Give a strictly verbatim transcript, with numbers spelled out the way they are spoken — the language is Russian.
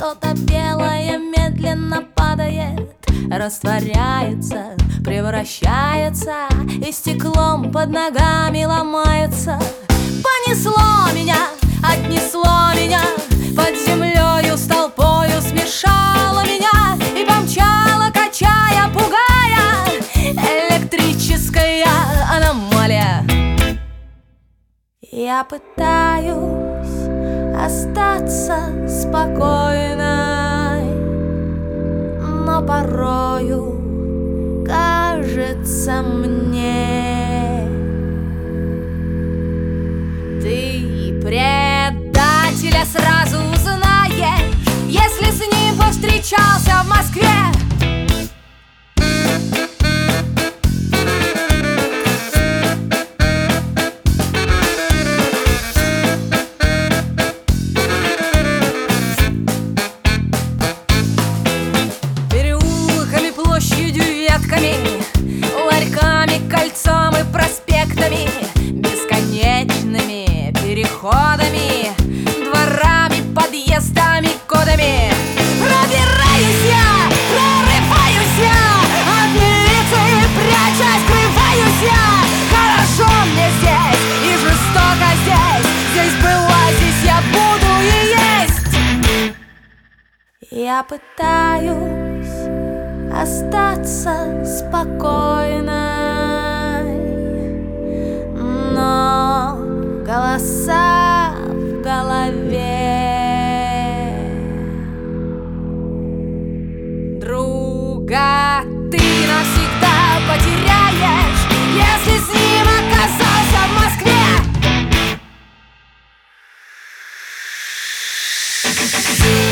Что-то белое медленно падает, растворяется, превращается, и стеклом под ногами ломается. Понесло меня, отнесло меня, под землею с толпою смешало меня и помчало, качая, пугая, электрическая аномалия. Я пытаюсь остаться спокойной, но порою кажется мне, ты предателя сразу узнаешь, если с ним повстречался в Москве. Ларьками, кольцом и проспектами, бесконечными переходами, дворами, подъездами, кодами. Пробираюсь я, прорываюсь я, от милиции прячась, скрываюсь я. Хорошо мне здесь и жестоко здесь, здесь была, здесь я буду и есть. Я пытаюсь остаться спокойной, но голоса в голове. Друга ты навсегда потеряешь, если с ним оказался в Москве.